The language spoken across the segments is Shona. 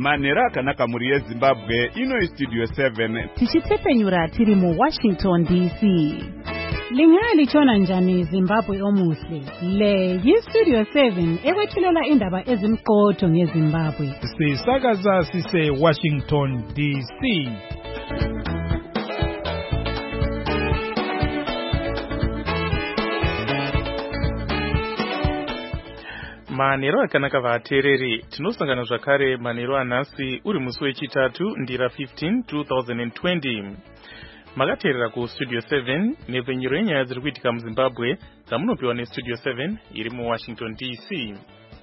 Manera akanaka muri yeZimbabwe ino Studio 7 tichitsepenyura tiri mu Washington DC. Lingali chona njani Zimbabwe omuhle. Le Studio 7 ekwethulela indaba ezimqotho ngeZimbabwe. Sisakaza sise Washington DC. Manero akanaka vatereri tinosangana zvakare manero anhasi uri musi wechitatu ndira 15 2020. Makateerera ku Studio 7 nepfenyuro yenyaya dziri kuitika muZimbabwe dzamunopiwa neStudio 7 iri mu Washington DC.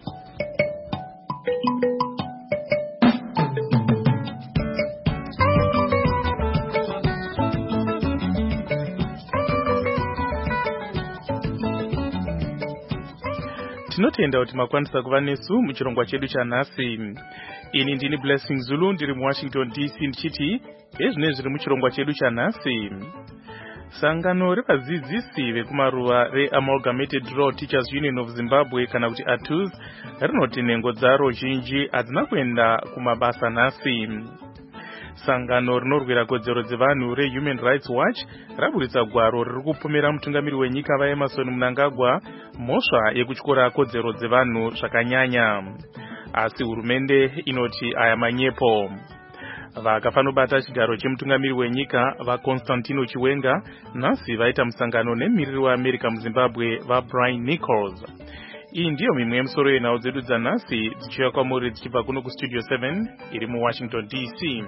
Tinotenda kuti makwanisa kuva nesu muchirongwa chedu chanhasi. Ini ndini Blessing Zulu ndiri mu Washington DC ndichiti ezvine zviri muchirongwa chedu chanhasi. Sangano revadzidzisi vekumaruva reAmalgamated Rural Teachers Union of Zimbabwe kana kuti ATUZ rinoti nhengo dzaro zhinji hadzina kuenda kumabasa nhasi. Sangano rinorwira kodzero dzevanhu reHuman Rights Watch raburitsa gwaro riri kupomera mutungamiri wenyika vaEmerson Mnangagwa mhosva yekutyora kodzero dzevanhu zvakanyanya. Asi hurumende inoti aya manyepo. Vakafanobata chigaro chemutungamiri wenyika vaConstantino Chiwenga nhasi vaita musangano nemiriri weAmerica muZimbabwe vaBrian Nichols. Iyi ndiyo mimwe yemusoro yenhau dzedu dzanhasi dzichiuya kwamuri dzichibva kuno kuStudio 7 iri mu Washington DC.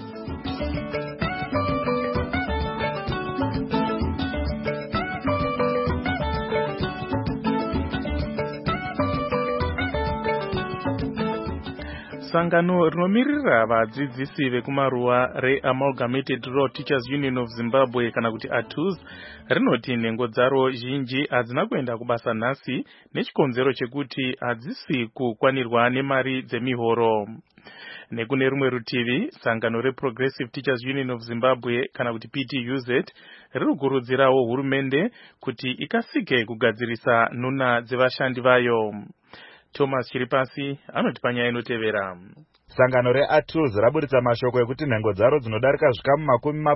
Sangano rinomirira vadzidzisi vekumaruva reAmalgamated Rural Teachers Union of Zimbabwe kana kuti ATUZ rinoti nhengo dzaro zhinji hadzina kuenda kubasa nhasi nechikonzero chekuti hadzisi kukwanirwa nemari dzemihoro. Nekune rumwe rutivi, sangano reProgressive Teachers Union of Zimbabwe kana kuti PTUZ ririkurudzirawo hurumende kuti ikasike kugadzirisa nhuna dzevashandi vayo. Thomas Chiripasi anoti panyaya inotevera. Sangano reATUZ raburitsa mashoko ekuti nhengo dzaro dzinodarika zvikamu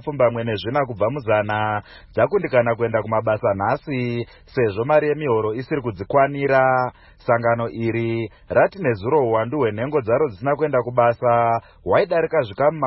24 kubva muzana dzakundikana kuenda kumabasa nhasi sezvo mari yemihoro isiri kudzikwanira. Sangano iri rati nezuro uwandu hwenhengo dzaro dzisina kuenda kubasa hwaidarika zvikamu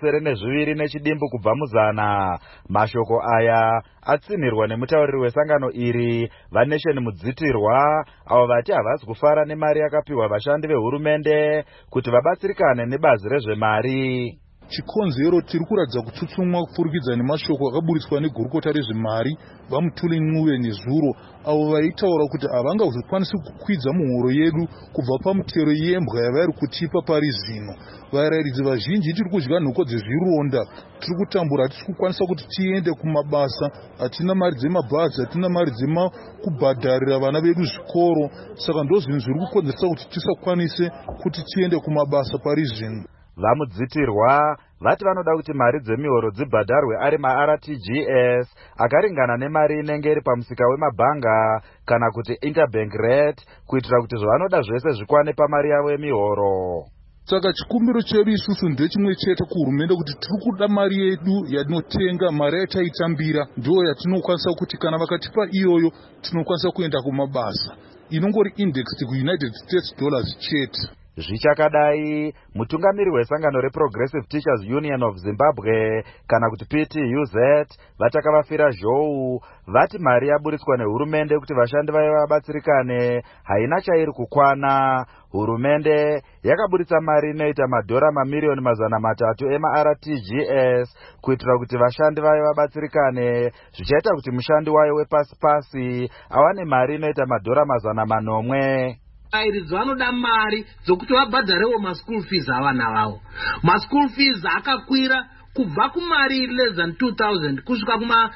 72 nechidimbu kubva muzana. Mashoko aya atsinirwa nemutauriri wesangano iri vaNation Mudzitirwa avo vati havasi kufara nemari yakapiwa vashandi vehurumende kuti vabatsirikane nebazi rezvemari. Chikonzero tiri kuratidza kutsutsumwa kupfurikidza nemashoko akaburitswa negurukota rezvemari vaMutuli Ncube nezuro avo vaitaura kuti havangazokwanisi kukwidza muhoro yedu kubva pamutero yembwa yavari kutipa pari zvino. Varairidzi vazhinji tiri kudya nhoko dzezvironda, tiri kutambura, hatisi kukwanisa kuti tiende kumabasa, hatina mari dzemabhazi, hatina mari dzekubhadharira vana vedu zvikoro. Saka ndozvinhu zviri kukonzeresa kuti tisakwanise kuti tiende kumabasa pari zvino. VaMudzitirwa vati vanoda kuti mari dzemihoro dzibhadharwe ari maRTGS akaringana nemari inenge iri pamusika wemabhanga kana kuti interbank rate kuitira kuti zvavanoda zvese zvikwane pamari yavo yemihoro. Saka chikumbiro chedu isusu ndechimwe chete kuhurumende kuti tiri kuda mari yedu yatinotenga, mari yataitambira ndiyo yatinokwanisa kuti kana vakatipa iyoyo tinokwanisa kuenda kumabasa. Inongori indexed kuUnited States dollars chete. Zvichakadai, mutungamiri wesangano reProgressive Teachers Union of Zimbabwe kana kuti PTUZ vatakavafira zhou vati mari yaburitswa nehurumende kuti vashandi vayo vabatsirikane haina chairi kukwana. Hurumende yakaburitsa mari inoita madhora mamirioni 300 emaRTGS kuitira kuti vashandi vayo vabatsirikane, zvichaita kuti mushandi wayo wepasi-pasi awane mari inoita madhora 400. Vairidzo vanoda mari dzokuti vabhadharewo maschool fees avana vavo. Maschool fees akakwira kubva kumari less than 2,000 kusvika kuma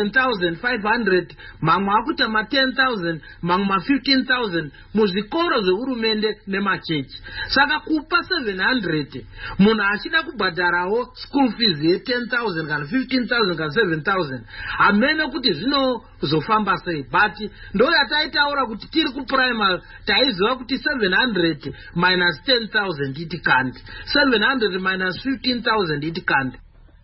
7,500, mamwe akuita ma 10,000, mamwe ma 15,000 muzvikoro zvehurumende nemachechi. Saka kupa 700 munhu achida kubhadharawo school fees ye 10,000 kana 15,000 kana 7,000 hamene kuti zvino zofamba sei, but ndo yataitaura kuti tiri kuprimary taiziva kuti 700 minus 10,000 it can't, 700 minus 15,000 it can't.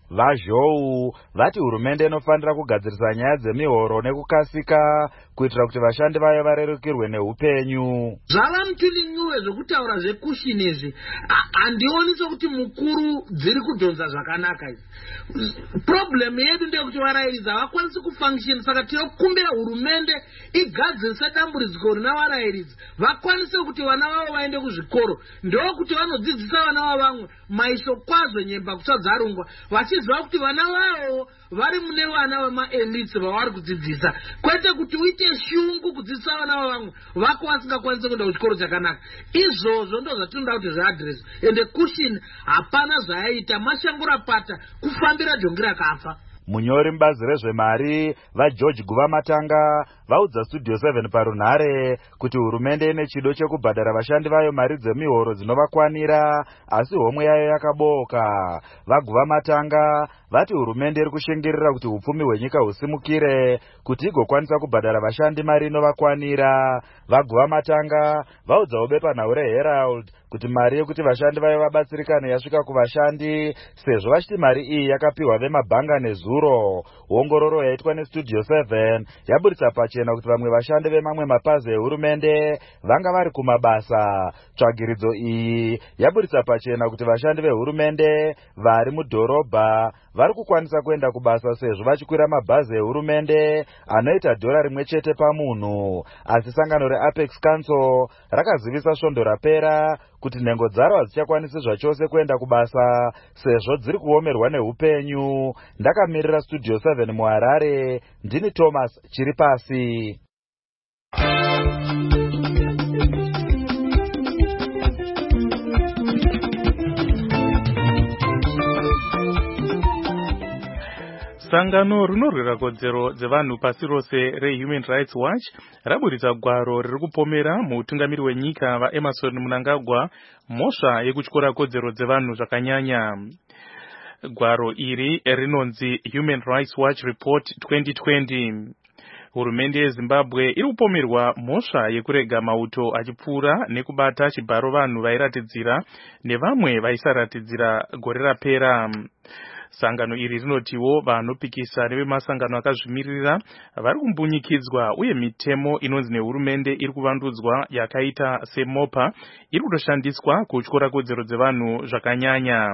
Vazhou vati hurumende inofanira kugadzirisa nyaya dzemihoro nekukasika kuitira kuti vashandi vayo varerukirwe neupenyu. Zvava mutuninyuwe zvokutaura zvekushini izvi handioni sokuti mukuru dziri kudhonza zvakanaka izvi. Problem yedu ndeyekuti varairidzi havakwanisi kufunction, saka tinokumbira hurumende igadzirisa dambudziko rina varairidzi vakwanise kuti vana vavo vaende kuzvikoro, ndokuti vanodzidzisa vana vavamwe maiso kwazvo nyemba kutsadzarungwa vachiziva kuti vana vavo vari mune vana vemaelites vavari kudzidzisa, kwete kuti uite shungu kudzidzisa vana vavamwe vako vasingakwanisi kuenda kuchikoro chakanaka. Izvozvo ndo zvatinoda kuti zviadresi, ende kushini hapana zvayaita, mashangura pata kufambira jongi rakafa. Munyori mubazi rezvemari vaGeorge Guvamatanga vaudza Studio 7 parunhare kuti hurumende ine chido chekubhadhara vashandi vayo mari dzemihoro dzinovakwanira, asi homwe yayo yakabooka. VaGuvamatanga vati hurumende iri kushingirira kuti upfumi hwenyika husimukire kuti igokwanisa kubhadhara vashandi mari inovakwanira. VaGuvamatanga vaudzawo bepanhau reHerald kuti mari yekuti vashandi vayo vabatsirikane yasvika kuvashandi, sezvo vachiti mari iyi yakapiwa vemabhanga nezuro. Ongororo yaitwa neStudio 7 yaburitsa pachena kuti vamwe vashandi vemamwe mapazi ehurumende vanga vari kumabasa. Tsvagiridzo iyi yaburitsa pachena kuti vashandi vehurumende vari mudhorobha vari kukwanisa kuenda kubasa sezvo vachikwira mabhazi ehurumende anoita $1 pamunhu. Asi sangano reApex Council rakazivisa svondo rapera kuti nhengo dzaro hadzichakwanisi zvachose kuenda kubasa sezvo dziri kuomerwa neupenyu. Ndakamirira Studio 7 muHarare, ndini Thomas Chiripasi. Sangano rinorwira kodzero dzevanhu pasi rose reHuman Rights Watch raburitsa gwaro riri kupomera muutungamiri wenyika vaEmmerson Mnangagwa mhosva yekutyora kodzero dzevanhu zvakanyanya. Gwaro iri rinonzi Human Rights Watch Report 2020. Hurumende yeZimbabwe iri kupomerwa mhosva yekurega mauto achipfuura nekubata chibharo vanhu vairatidzira nevamwe vaisaratidzira gore rapera. Sangano iri rinotiwo vanopikisa nevemasangano akazvimirira vari kumbunyikidzwa uye mitemo inonzi nehurumende iri kuvandudzwa yakaita seMOPA iri kutoshandiswa kutyora kodzero dzevanhu zvakanyanya.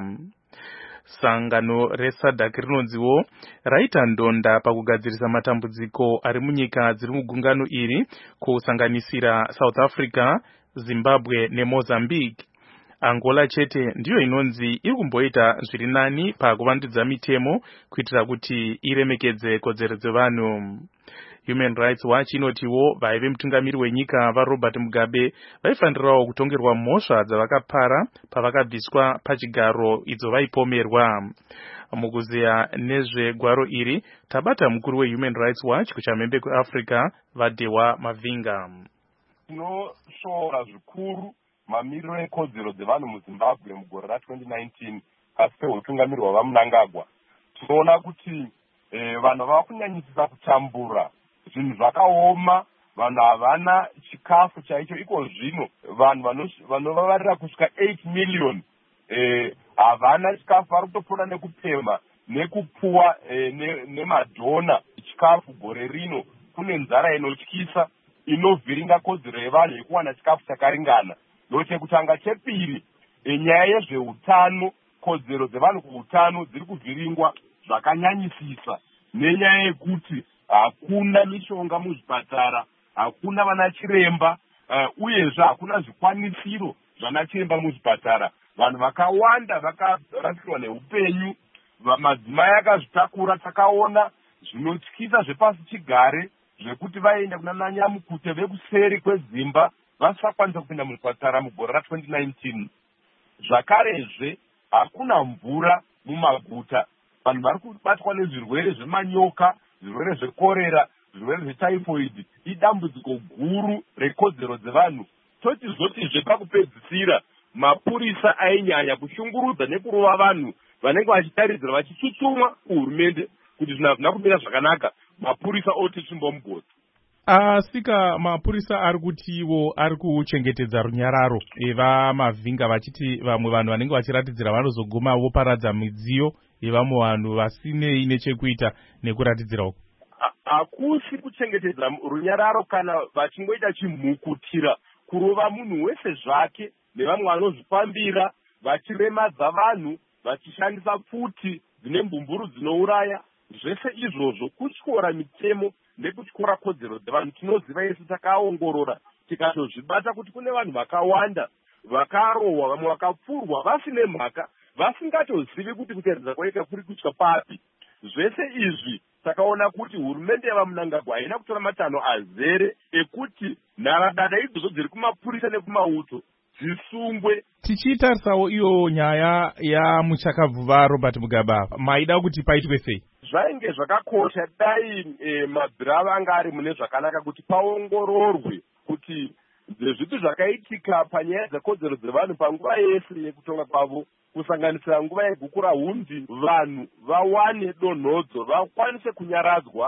Sangano reSADC rinonziwo raita ndonda pakugadzirisa matambudziko ari munyika dziri mugungano iri kusanganisira South Africa, Zimbabwe neMozambique. Angola chete ndiyo inonzi iri kumboita zviri nani pakuvandudza mitemo kuitira kuti iremekedze kodzero dzevanhu. Human Rights Watch inotiwo vaive mutungamiri wenyika vaRobert Mugabe vaifanirawo kutongerwa mhosva dzavakapara pavakabviswa pachigaro idzo vaipomerwa. Mukuzeya nezvegwaro iri tabata mukuru weHuman Rights Watch kuchamhembe kweAfrica Vadewa Mavinga. Tinoshoora zvikuru mamiriro ekodzero dzevanhu muZimbabwe mugore ra2019 pasi peutungamiri hwavaMnangagwa. Tinoona kuti vanhu vava kunyanyisisa kutambura zvinhu zvakaoma, vanhu havana chikafu chaicho. Iko zvino vanhu vanovavarira kusvika 8 million havana chikafu, vari kutopfuura nekupemha nekupuwa nemadhona chikafu. Gore rino kune nzara inotyisa inovhiringa kodzero yevanhu yekuwana chikafu chakaringana. Ndochekutanga. Chepiri, nyaya yezveutano, kodzero dzevanhu kuutano dziri kuvhiringwa zvakanyanyisisa nenyaya yekuti hakuna mishonga muzvipatara, hakuna vana chiremba, uyezve hakuna zvikwanisiro zvana chiremba muzvipatara. Vanhu vakawanda vakarasikirwa neupenyu, madzimai akazvitakura. Takaona zvinotyisa zvepasi chigare zvekuti vaenda kuna nyamukute vekuseri kwedzimba vasakwanisa kupinda muzvipatara mugore ra2019. Zvakarezve hakuna mvura mumaguta. Vanhu vari kubatwa nezvirwere zvemanyoka, zvirwere zvekorera, zvirwere zvetyphoid. Idambudziko guru rekodzero dzevanhu. Tochizotizve pakupedzisira mapurisa ainyanya kushungurudza nekurova vanhu vanenge vachitaridzira vachitsutsumwa kuhurumende kuti zvinhu hazvina kumira zvakanaka. mapurisa oti chimbomugodzi. Sika mapurisa ari kuti ivo ari kuchengetedza runyararo vamavhinga vachiti vamwe vanhu vanenge vachiratidzira vanozoguma voparadza midziyo yevamwe vanhu vasinei nechekuita nekuratidzira uku. Hakusi kuchengetedza runyararo kana vachingoita chimhukutira kurova munhu wese zvake nevamwe vanozvifambira vachiremadza vanhu vachishandisa pfuti dzine mbumburu dzinouraya. Zvese izvozvo kutyora mitemo nekutyora kodzero dzevanhu. Tinoziva yesu takaongorora tikatozvibata kuti kune vanhu vakawanda vakarohwa, vamwe vakapfurwa vasine mhaka, vasingatozivi kuti kuteereza kwaita kuri kutya papi. Zvese izvi takaona kuti hurumende yevaMnangagwa haina kutora matanho azere ekuti nharadada idzodzo dziri kumapurisa nekumauto dzisungwe. Tichitarisawo iyo nyaya yamuchakabvuva Robert Mugabe, maida kuti paitwe sei? Zvainge zvakakosha dai mabhirava anga ari mune zvakanaka kuti paongororwe kuti zvezvipi zvakaitika panyaya dzekodzero dzevanhu panguva yese yekutonga kwavo, kusanganisira nguva yegukura hundi, vanhu vawane donhodzo, vakwanise kunyaradzwa.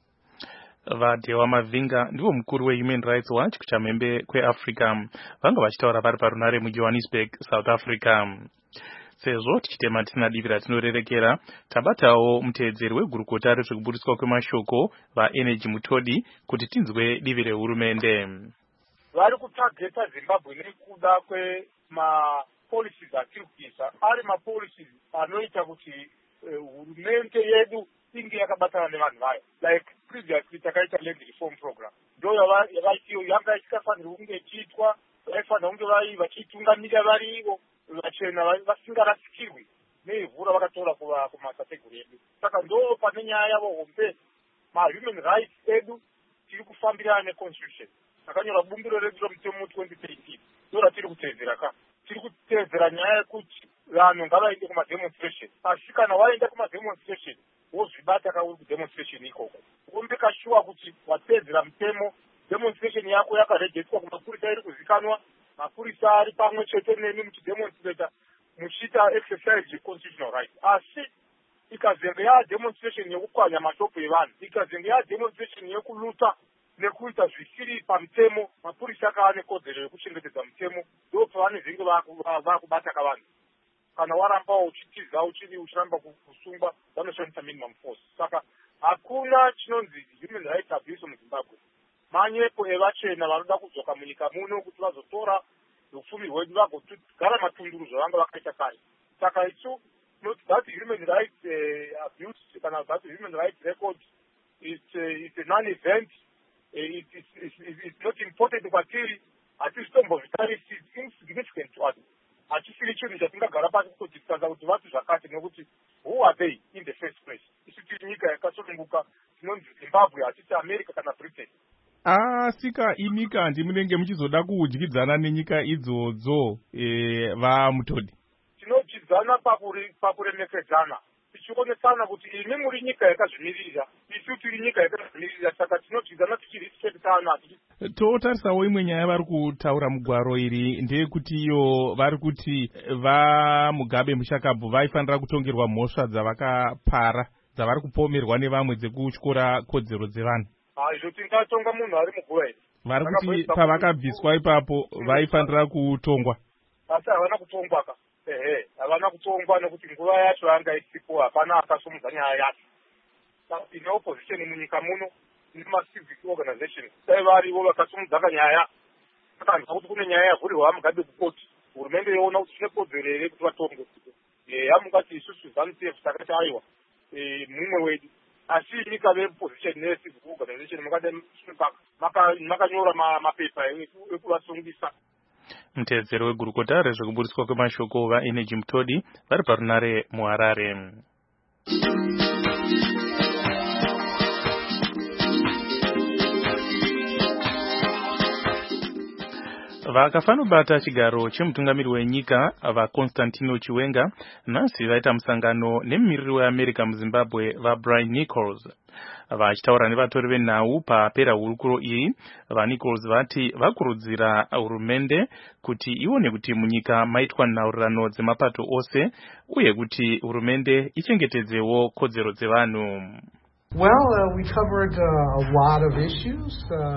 Vadewa Mavhinga ndivo mukuru weHuman Rights Watch kuchamhembe kweAfrica, vanga vachitaura vari parunare muJohannesburg, South Africa. Sezvo tichitema tisina divi ratinorerekera, tabatawo muteedzeri wegurukota rezvekuburiswa kwemashoko vaEnergy Mutodi kuti tinzwe divi rehurumende. Vari kutageta Zimbabwe nekuda kwemapolicies atiri kuisa, ari mapolicies anoita kuti hurumende yedu inge yakabatana nevanhu vayo, like previously takaita land reform program. Ndo yanga isikafanirwa kunge ichiitwa, vaifanira kunge vachitungamira vari ivo vachena vasingarasikirwi neivhu ravakatora kumasateguru edu. Saka ndo pane nyaya yavo hombe mahuman rights edu tiri kufambirana neconstitution. Takanyora bumbiro redu romutemo 2013 ndo ratiri kuteedzera ka. Tiri kuteedzera nyaya yekuti vanhu ngavaende kumademonstration. Asi kana waenda kumademonstration wozvibata kauri kudemonstration ikoko, umbeka shuwa kuti wateedzera mutemo, demonstration yako yakarejeswa kumapurisa iri kuzikanwa, mapurisa ari pamwe chete nemi muchidemonstrata muchiita exercise constitutional right. Asi ikazenge yademonstration yekupwanya mashoko evanhu, ikazenge yademonstration yekuluta nekuita zvisiri pamutemo, mapurisa akava nekodzero yekuchengetedza mutemo, ndo pavanezenge vakubata kavanhu. Kana waramba uchitiza uchiramba kusungwa vanoshandisa minimum force. Saka hakuna chinonzi human rights abuse muZimbabwe. Manyepo evachena vanoda kudzoka munyika muno kuti vazotora upfumi hwedu vagogara matunduru zvavanga vakaita kare. Saka isu that human rights abuse kana that human rights record it's a non-event. It's not important kwatiri. Hatisitombovitarisi, it's insignificant to us. Hatisiri chinhu chatingagara pasi kutodiscussa kuti vati zvakati nekuti who are they in the first place? Isu tiri nyika yakasununguka tinonzi Zimbabwe, hatisi America kana Britain. Sika inyika ndimunenge muchizoda kudyidzana nenyika idzodzo vaMutodi? Tinodyidzana pakuremekedzana, tichionesana kuti imi muri nyika yakazvimirira, isu tiri nyika yakazvimirira, saka tinodyidzana tichirespectana. Totarisawo imwe nyaya vari kutaura mugwaro iri ndeyekuti iyo vari kuti vaMugabe muchakabvu vaifanira kutongerwa mhosva dzavakapara dzavari kupomerwa nevamwe dzekutyora kodzero dzevanhu. Izvo tingatonga munhu ari muguva iri. Vari kuti pavakabviswa ipapo vaifanira kutongwa. Asi havana kutongwa ka. Havana kutongwa nekuti nguva yacho yanga isipo, hapana akasumudza nyaya yacho. Ine opposition munyika muno nemacivic organization dai varivo vakasumudza nyaya. Akanzwa kuti kune nyaya yavhurirwa vaMugabe kukoti. Hurumende yoona kuti zvine kodzero here kuti vatongwe. Yamungati isusu ZANU-PF takati aiwa mumwe wedu. Asi nyika veposition necivic organization makanyora mapepa ekuvasungisa. Muteedzeri wegurukota rezvekuburiswa kwemashoko vaEnergy Mutodi vari parunare muHarare. Vakafanobata chigaro chemutungamiri wenyika vaConstantino Chiwenga nhasi vaita musangano nemumiriri weAmerica muZimbabwe vaBrian Nichols. Vachitaura nevatori venhau papera hurukuro iyi, vaNichols vati vakurudzira hurumende kuti ione kuti munyika maitwa nhaurirano dzemapato ose uye kuti hurumende ichengetedzewo kodzero dzevanhu. Well, we covered a lot of issues.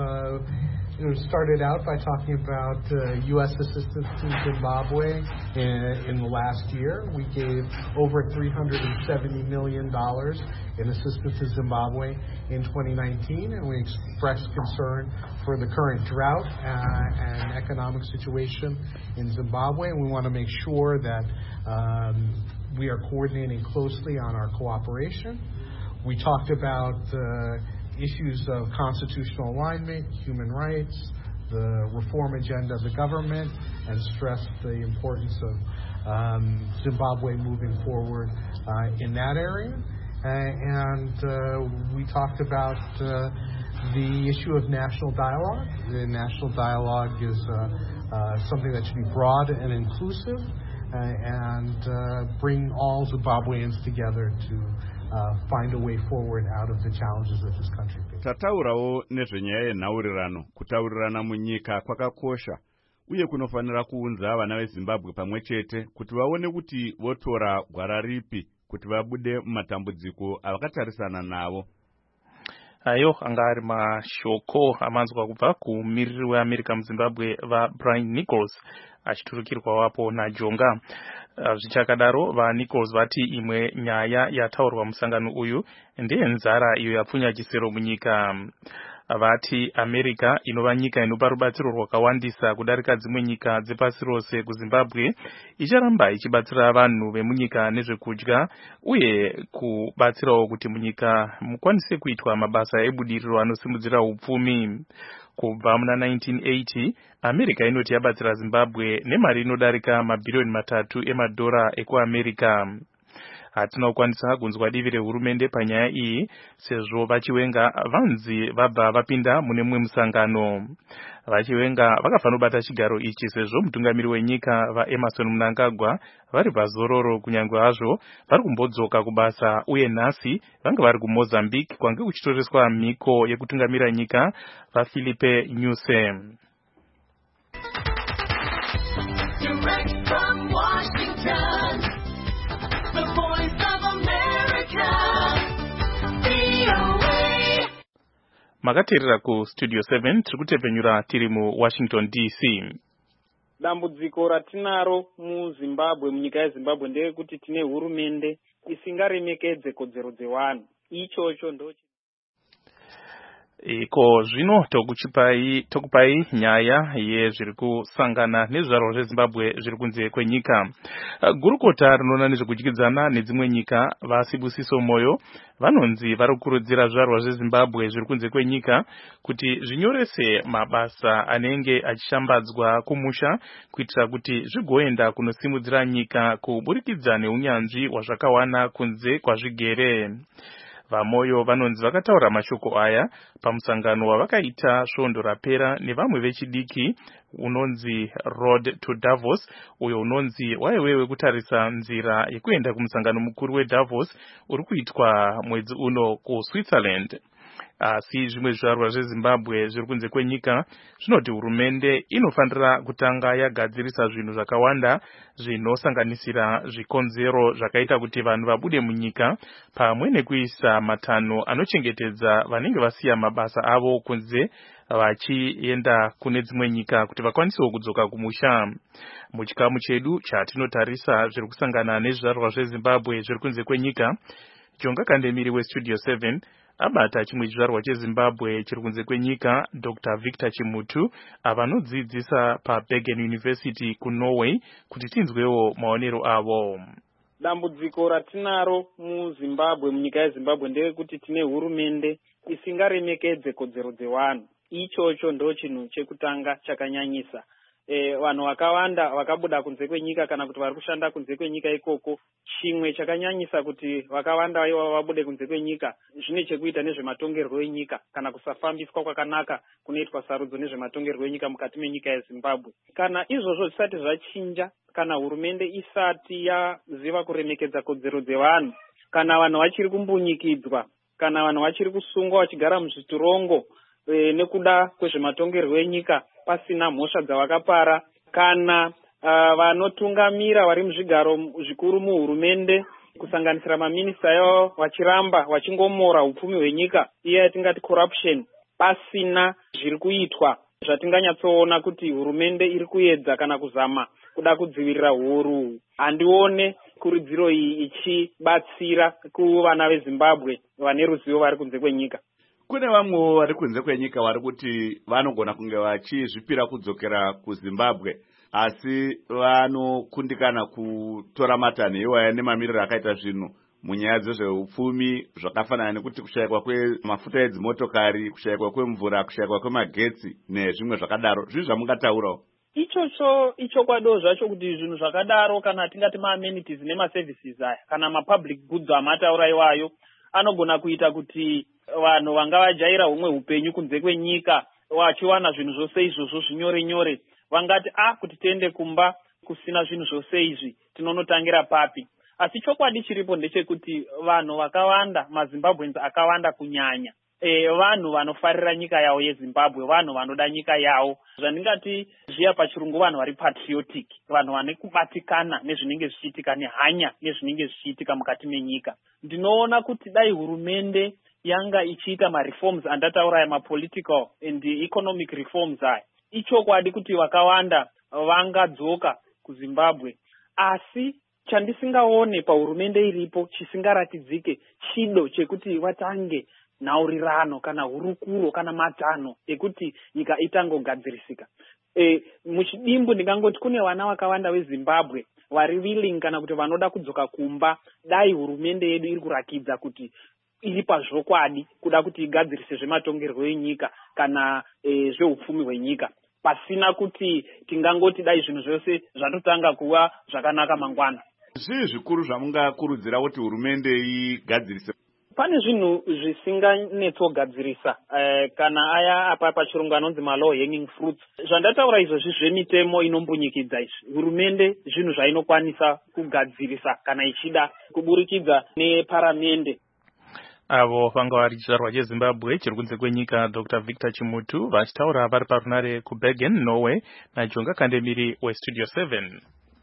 Started out by talking about U.S. assistance to Zimbabwe in the last year. We gave over $370 million in assistance to Zimbabwe in 2019, and we expressed concern for the current drought and economic situation in Zimbabwe, and we want to make sure that we are coordinating closely on our cooperation. We talked about issues of constitutional alignment, human rights, the reform agenda of the government, and stressed the importance of Zimbabwe moving forward in that area. And we talked about the issue of national dialogue. The national dialogue is something that should be broad and inclusive and bring all Zimbabweans together to find a way forward out of the challenges that this country faces. Tataurawo nezvenyaya yenhaurirano. Kutaurirana munyika kwakakosha uye kunofanira kuunza vana veZimbabwe pamwe chete kuti vaone kuti votora gwara ripi kuti vabude mumatambudziko avakatarisana navo. Ayo anga ari mashoko amanzwa kubva kumiriri weAmerica muZimbabwe vaBrian Nichols achiturukirwa wapo naJonga. Zvichakadaro vaNichols vati imwe nyaya yataurwa musangano uyu ndeyenzara iyo yapfunya chisero munyika. Vati America inova nyika inopa rubatsiro rwakawandisa kudarika dzimwe nyika dzepasi rose kuZimbabwe icharamba ichibatsira vanhu vemunyika nezvekudya uye kubatsirawo kuti munyika mukwanise kuitwa mabasa ebudiriro anosimudzira upfumi. Kubva muna 1980 America inoti yabatsira Zimbabwe nemari inodarika mabhirioni 3 emadhora ekuAmerica. Hatina kukwanisa kunzwa divi rehurumende panyaya iyi sezvo vachiwenga vanzi vabva vapinda mune mumwe musangano. Vachiwenga vakafanira kubata chigaro ichi sezvo mutungamiri wenyika vaEmerson Mnangagwa vari pazororo kunyange hazvo vari kumbodzoka kubasa uye nhasi vanga vari kuMozambique kwange kuchitoreswa mhiko yekutungamira nyika vaFilipe Nyusi. Direct from Washington, the voice of America, VOA. Makateerera ku Studio 7 tiri kutepenyura tiri mu Washington DC. Dambudziko ratinaro muZimbabwe, munyika yeZimbabwe ndeyekuti tine hurumende isingaremekedze kodzero dzevanhu. Ichocho ndochi Iko zvino tokupai nyaya yezviri kusangana nezvizvarwa zveZimbabwe zviri kunze kwenyika. Gurukota rinoona nezvekudyidzana nedzimwe nyika vaSibusiso Moyo vanonzi vari kukurudzira zvizvarwa zveZimbabwe zviri kunze kwenyika kuti zvinyorese mabasa anenge achishambadzwa kumusha kuitira kuti zvigoenda kunosimudzira nyika kuburikidza neunyanzvi hwazvakawana kunze kwazvigere. VaMoyo vanonzi vakataura mashoko aya pamusangano wavakaita svondo rapera nevamwe vechidiki unonzi Road to Davos, uyo unonzi waiwewe kutarisa nzira yekuenda kumusangano mukuru weDavos uri kuitwa mwedzi uno kuSwitzerland. Asi zvimwe zvizvarwa zveZimbabwe zviri kunze kwenyika zvinoti hurumende inofanira kutanga yagadzirisa zvinhu zvakawanda zvinosanganisira zvikonzero zvakaita kuti vanhu vabude munyika pamwe nekuisa matanho anochengetedza vanenge vasiya mabasa avo kunze vachienda kune dzimwe nyika kuti vakwanisewo kudzoka kumusha. Muchikamu chedu chatinotarisa zviri kusangana nezvizvarwa zveZimbabwe zviri kunze kwenyika, Jonga Kandemiri weStudio 7 abata chimwe chizvarwa cheZimbabwe chiri kunze kwenyika, Dr. Victor Chimutu avanodzidzisa paBergen University kuNorway kuti tinzwewo maonero avo. Dambudziko ratinaro muZimbabwe, munyika yeZimbabwe ndeyekuti tine hurumende isingaremekedze kodzero dzevanhu. Ichocho ndo chinhu chekutanga chakanyanyisa. Vanhu vakawanda vakabuda kunze kwenyika kana kuti vari kushanda kunze kwenyika ikoko. Chimwe chakanyanyisa kuti vakawanda ivo vabude kunze kwenyika zvine chekuita nezvematongerwo enyika kana kusafambiswa kwakanaka kunoitwa sarudzo nezvematongerwo enyika mukati menyika yeZimbabwe. Kana izvozvo zvisati zvachinja, kana hurumende isati yaziva kuremekedza kodzero dzevanhu, kana vanhu vachiri kumbunyikidzwa, kana vanhu vachiri kusungwa vachigara muzvitirongo nekuda kwezvematongerwo enyika pasina mhosva dzavakapara, kana vanotungamira vari muzvigaro zvikuru muhurumende kusanganisira maminista yavo vachiramba vachingomora upfumi hwenyika, iye yatingati corruption, pasina zviri kuitwa zvatinganyatsoona kuti hurumende iri kuedza kana kuzama kuda kudzivirira huru. Handione kurudziro iyi ichibatsira kuvana veZimbabwe vane ruzivo vari kunze kwenyika. Kune vamwe vari kunze kwenyika vari kuti vanogona kunge vachizvipira kudzokera kuZimbabwe, asi vanokundikana kutora matanho iwaya nemamiriro akaita zvinhu munyaya dzezveupfumi zvakafanana nekuti kushayikwa kwemafuta edzimotokari, kushayikwa kwemvura, kushayikwa kwemagetsi nezvimwe zvakadaro. Zvinhu zvamungataurawo? Ichocho ichokwadi zvacho kuti zvinhu zvakadaro, kana tingati ma-amenities nemaservices aya kana ma-public goods amataura iwayo, anogona kuita kuti vanhu vanga vajaira humwe upenyu kunze kwenyika vachiwana zvinhu zvose izvozvo zvinyore nyore vangati kuti tiende kumba kusina zvinhu zvose izvi tinonotangira papi. Asi chokwadi chiripo ndechekuti vanhu vakawanda, maZimbabweans akawanda kunyanya, vanhu vanofarira nyika yavo yeZimbabwe, vanhu vanoda nyika yavo, zvandingati zviya pachirungu vanhu vari patriotic, vanhu vane kubatikana nezvinenge zvichiitika, nehanya nezvinenge zvichiitika mukati menyika. Ndinoona kuti dai hurumende yanga ichiita ma-reforms andataura aya, ma-political and economic reforms aya, ichokwadi kuti vakawanda vangadzoka kuZimbabwe. Asi chandisingaone pahurumende iripo chisingaratidzike chido chekuti vatange nhaurirano kana hurukuro kana matanho ekuti nyika itangogadzirisika. Muchidimbu ndingangoti kune vana vakawanda veZimbabwe vari willing kana kuti vanoda kudzoka kumba dai hurumende yedu iri kurakidza kuti iri pazvokwadi kuda kuti igadzirise zvematongerwo enyika kana zveupfumi hwenyika, pasina kuti tingangoti dai zvinhu zvose zvatotanga kuva zvakanaka mangwana. Zvii zvikuru zvamungakurudzira kuti hurumende igadzirise? Pane zvinhu zvisinganetsogadzirisa kana aya apa pachirungu anonzi ma-low hanging fruits. Zvandataura izvozvi zvemitemo inombunyikidza izvi, hurumende zvinhu zvainokwanisa kugadzirisa kana ichida kuburikidza neparamende. Avo vanga vari chizvarwa cheZimbabwe chiri kunze kwenyika, Dr. Victor Chimutu, vachitaura vari parunare kuBergen, Norway, naJonga Kandemiri weStudio 7.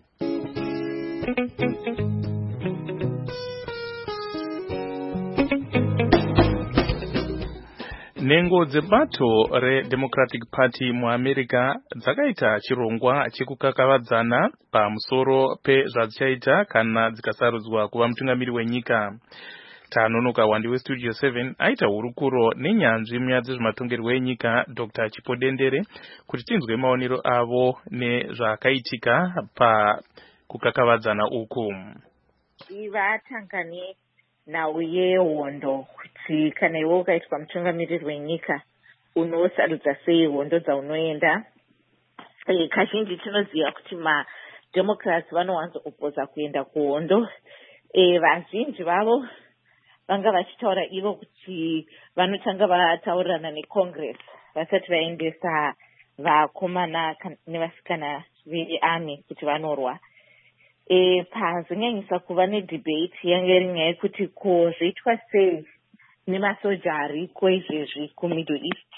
Nhengo dzebato reDemocratic Party muAmerica dzakaita chirongwa chekukakavadzana pamusoro pezvadzichaita kana dzikasarudzwa kuva mutungamiri wenyika. Tanonoka wandi weStudio 7 aita hurukuro nenyanzvi munyaya dzezvematongerwo enyika Dr. Chipodendere kuti tinzwe maonero avo nezvakaitika pakukakavadzana uku. Vatangane nhau yehondo kuti kana iwe ukaitwa mutungamiriri wenyika unosarudza sei hondo dzaunoenda. Kazhinji tinoziva kuti maDemocrats vanowanzokupoza kuenda kuhondo. Vazhinji vavo vanga vachitaura ivo kuti vanotanga vataurirana neCongress vasati vaendesa vakomana nevasikana vearmy kuti vanorwa. Pazonyanyisa kuva nedebate yanga iri nyaya yekuti ko zvoitwa sei nemasoja ariko izvezvi kuMiddle East.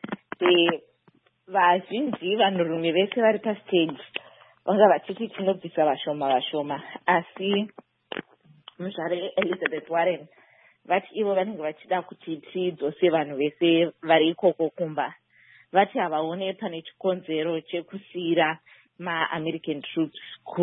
Vazhinji vanhurume vese vari pastage vanga vachiti tinobvisa vashoma, asi muzvare Elizabeth Warren vati ivo vanenge vachida kuti tidzose vanhu vese vari ikoko kumba. Vati havaone pane chikonzero chekusiyira ma-American troops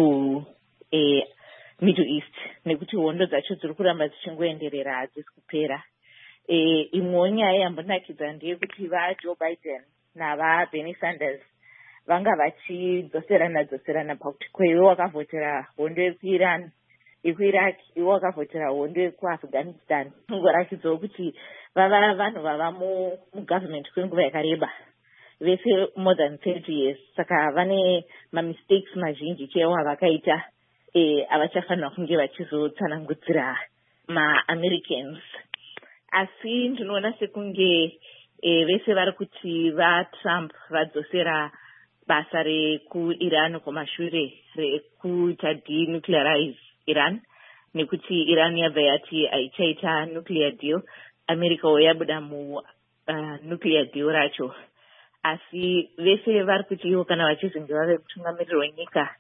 Middle East nekuti hondo dzacho dziri kuramba dzichingoenderera, hadzisi kupera. Imwewo nyaya yambonakidza ndeyekuti vaJoe Biden navaBernie Sanders vanga vachidzoserana pakuti kweiwe wakavhotera hondo yekuIran, yekuIraq, iwe wakavhotera hondo yekuAfghanistan. Ngorakidzawo kuti vava vanhu vava mugovernment kwenguva yakareba, vese more than 30 years. Saka vane mamistakes mazhinji chaiwo avakaita avachafanira kunge vachizotsanangudzira maAmericans. Asi ndinoona sekunge vese vari kuti vaTrump vadzosera basa rekuIran kumashure rekuita denuclearize Iran, nekuti Iran yabva yati haichaita nuclear deal, America yabuda nuclear deal racho. Asi vese vari kuti ivo kana vachizonge vave mutungamiriri wenyika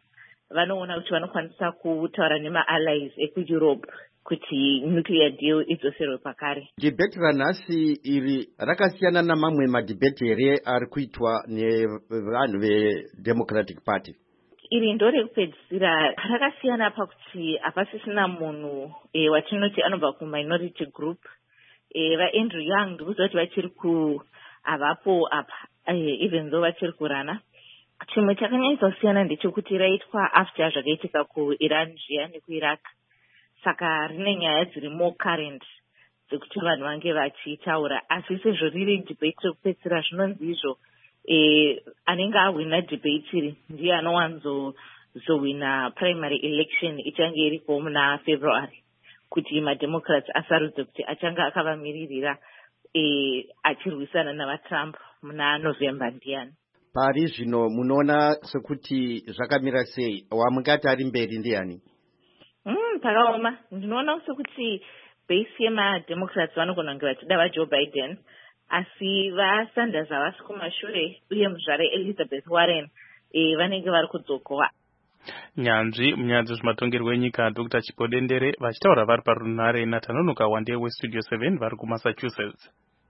vanoona kuti vanokwanisa kutaura nema-allies ekueurope kuti nuclear deal idzoserwe pakare. Debate ranhasi iri rakasiyana namamwe madebate here ari kuitwa nevanhu veDemocratic Party. Iri ndorekupedzisira rakasiyana pakuti hapasisina munhu watinoti anobva kuminority group. VaAndrew Young ndikuziva kuti vachiri kuhavapo apa even though vachiri kurana. Chimwe chakanyanyisa kusiyana ndechekuti raitwa after zvakaitika kuIran zviya nekuIraq. Saka rine nyaya dziri more current dzekuti vanhu vange vachitaura, asi sezvo riri debate rekupedzisira zvinonzi izvo anenge ahwina debate iri ndiye anowanzowina primary election ichange iriko muna February, kuti maDemocrats asarudze kuti achange akavamiririra achirwisana navaTrump muna November ndiyani. Pari zvino munoona sekuti zvakamira sei? Wamungati ari mberi ndiani? Pakaoma ndinoona sekuti base yemaDemocrats vanogona kunge vachida vaJoe Biden, asi vaSanders havasi kumashure uye muzvare Elizabeth Warren vanenge vari kudzokowa. Nyanzvi munyaya dzezvematongerwo enyika Dr. Chipodendere vachitaura vari parunhare naTanonoka Wande weStudio 7 vari kuMassachusetts.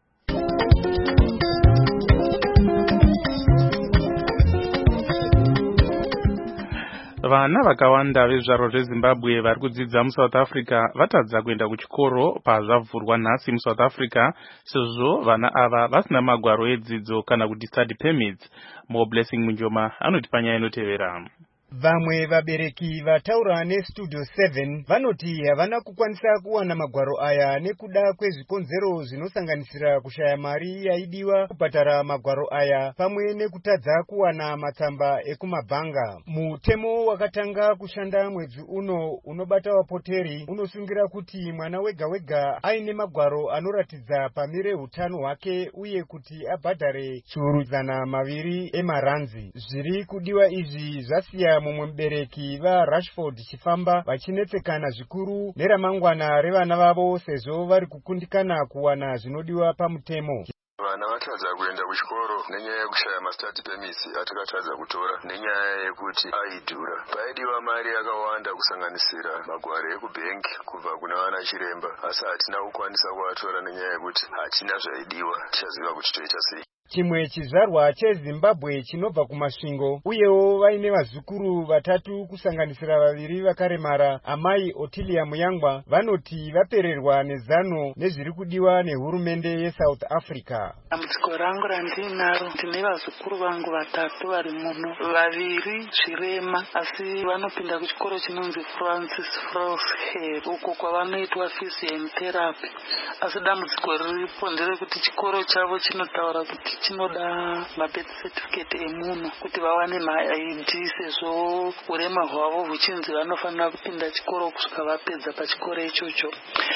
Vana vakawanda vezvaro zveZimbabwe vari kudzidza muSouth Africa vatadza kuenda kuchikoro pazvavhurwa nhasi muSouth Africa, sezvo vana ava vasina magwaro edzidzo kana kuti study permits. More Blessing Munjoma anoti panyaya inotevera. Vamwe vabereki vataura neStudio 7 vanoti havana kukwanisa kuwana magwaro aya nekuda kwezvikonzero zvinosanganisira kushaya mari yaidiwa kubhadhara magwaro aya pamwe nekutadza kuwana matsamba ekumabhanga. Mutemo wakatanga kushanda mwedzi uno unobata vapoteri unosungira kuti mwana wega wega aine magwaro anoratidza pamire hutano hwake uye kuti abhadhare chiuru 200 emaranzi. Zviri kudiwa izvi zvasiya mumwe mubereki vaRashford Chifamba vachinetsekana zvikuru neramangwana revana vavo sezvo vari kukundikana kuwana zvinodiwa pamutemo. Vana vatadza kuenda kuchikoro nenyaya yekushaya mastudy permits atakatadza kutora nenyaya yekuti aidhura. Paidiwa mari yakawanda kusanganisira magwaro ekubhengi kubva kuna vana chiremba, asi hatina kukwanisa kuvatora nenyaya yekuti hatina zvaidiwa. Tichaziva kuti toita sei. Chimwe chizvarwa cheZimbabwe chinobva kumasvingo uyewo vaine vazukuru vatatu kusanganisira vaviri vakaremara, amai Otilia Muyangwa vanoti vapererwa nezano nezviri kudiwa nehurumende yeSouth Africa. Dambudziko rangu randinaro, ndine vazukuru vangu vatatu vari muno, vaviri zvirema asi vanopinda kuchikoro chinonzi Francis Frosher uko kwavanoitwa physical therapy. Asi dambudziko riripo nderekuti chikoro chavo chinotaura kuti chinoda mabirth certificate emunhu kuti vawane maID, sezvo urema hwavo huchinzi vanofanira kupinda chikoro kusvika vapedza pachikoro ichocho.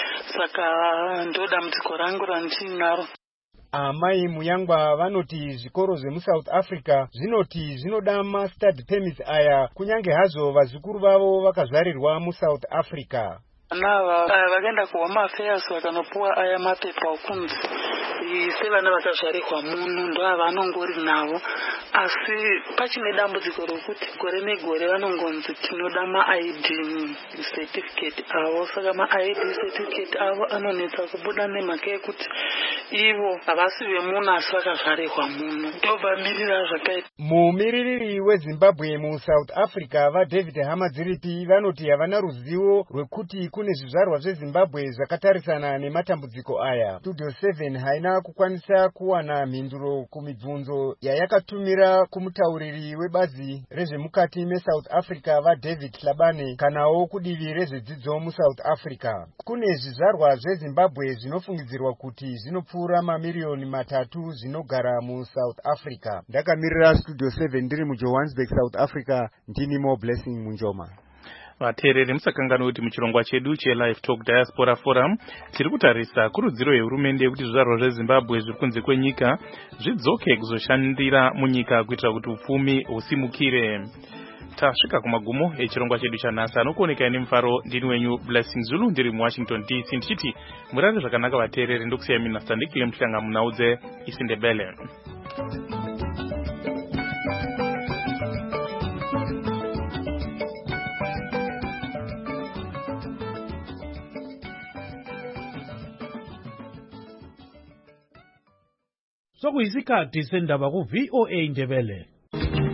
Saka ndo dambudziko rangu randinaro. Amai Muyangwa vanoti zvikoro zvemuSouth Africa zvinoti zvinoda mastudy permits aya kunyange hazvo vazukuru vavo vakazvarirwa muSouth Africa. Vana vakaenda kuHome Affairs vakanopuwa aya mapepa okunzi sevana vakazvarirwa muno ndo avanongori navo, asi pachine dambudziko rokuti gore negore vanongonzi tinoda maID certificate avo. Saka maID certificate avo anonetsa kubuda nemhaka yekuti ivo havasi vemuno asi vakazvarirwa muno. Ndobvamirira zvakaita. Mumiririri weZimbabwe muSouth Africa vaDavid Hamadziripi vanoti havana ruzivo rwekuti kune zvizvarwa zveZimbabwe zvakatarisana nematambudziko aya. Studio 7 haina kukwanisa kuwana mhinduro kumibvunzo yayakatumira kumutauriri webazi rezvemukati meSouth Africa vaDavid Hlabane kanawo kudivi rezvedzidzo muSouth Africa. Kune zvizvarwa zveZimbabwe zvinofungidzirwa kuti zvinopfuura mamiliyoni 3 zvinogara muSouth Africa. Ndakamirira Studio 7 ndiri muJohannesburg, South Africa, ndini More Blessing Munjoma. Vateereri musakanganwe kuti muchirongwa chedu cheLive Talk Diaspora Forum tiri kutarisa kurudziro yehurumende yekuti zvizvarwa zveZimbabwe zviri kunze kwenyika zvidzoke kuzoshandira munyika kuitira kuti upfumi husimukire. Tasvika kumagumo echirongwa chedu chanhasi. Anokuoneka ine mufaro ndini wenyu Blessing Zulu ndiri muWashington DC ndichiti murare zvakanaka vateereri ndokusiya mina Sandikile Mhlanga munaudze Isindebele. sokuyisikhathi sendaba ku-VOA Ndebele.